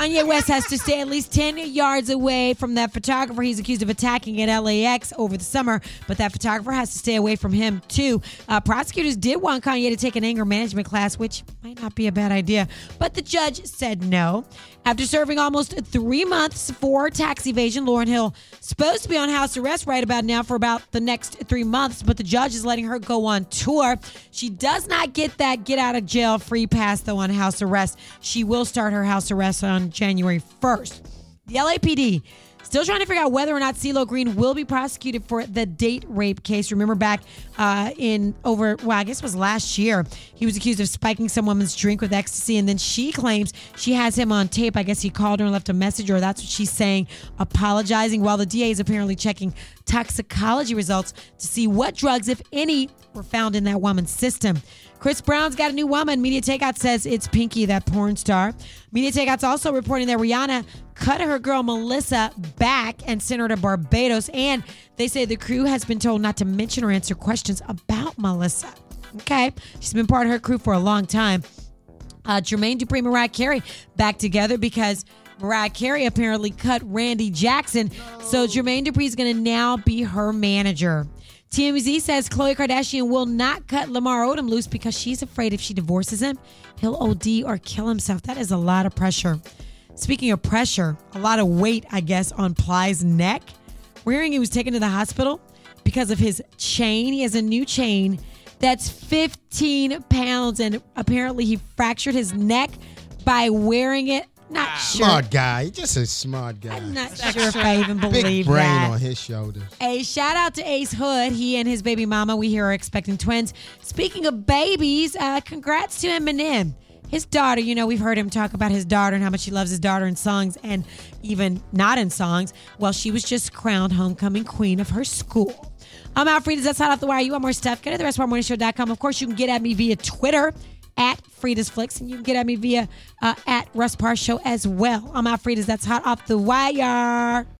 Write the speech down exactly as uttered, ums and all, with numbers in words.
Kanye West has to stay at least ten yards away from that photographer he's accused of attacking at L A X over the summer, but that photographer has to stay away from him, too. Uh, prosecutors did want Kanye to take an anger management class, which might not be a bad idea, but the judge said no. After serving almost three months for tax evasion, Lauryn Hill supposed to be on house arrest right about now for about the next three months, but the judge is letting her go on tour. She does not get that get out of jail free pass, though, on house arrest. She will start her house arrest on January first. The L A P D still trying to figure out whether or not CeeLo Green will be prosecuted for the date rape case. Remember back uh, in over, well, I guess it was last year, he was accused of spiking some woman's drink with ecstasy, and then she claims she has him on tape. I guess he called her and left a message, or that's what she's saying, apologizing, while the D A is apparently checking toxicology results to see what drugs, if any, were found in that woman's system. Chris Brown's got a new woman. Media Takeout says it's Pinky, that porn star. Media Takeout's also reporting that Rihanna cut her girl Melissa back and sent her to Barbados. And they say the crew has been told not to mention or answer questions about Melissa. Okay. She's been part of her crew for a long time. Uh, Jermaine Dupri and Mariah Carey back together because Mariah Carey apparently cut Randy Jackson. No. So Jermaine Dupri is going to now be her manager. T M Z says Khloe Kardashian will not cut Lamar Odom loose because she's afraid if she divorces him, he'll O D or kill himself. That is a lot of pressure. Speaking of pressure, a lot of weight, I guess, on Ply's neck. We're hearing he was taken to the hospital because of his chain. He has a new chain that's fifteen pounds, and apparently he fractured his neck by wearing it. Not wow. sure. Smart guy. Just a smart guy. I'm not sure if I even believe Big brain that. on his shoulders. A shout out to Ace Hood. He and his baby mama, we hear, are expecting twins. Speaking of babies, uh, congrats to Eminem. His daughter, you know, we've heard him talk about his daughter and how much he loves his daughter in songs and even not in songs. Well, she was just crowned homecoming queen of her school. I'm Alfreda's. That's Hot Off the Wire. You want more stuff? Go to the rest of our morning show dot com. Of course, you can get at me via Twitter at Frida's Flicks, and you can get at me via uh, at Russ Parr Show as well. I'm Alfreda's. That's Hot Off the Wire.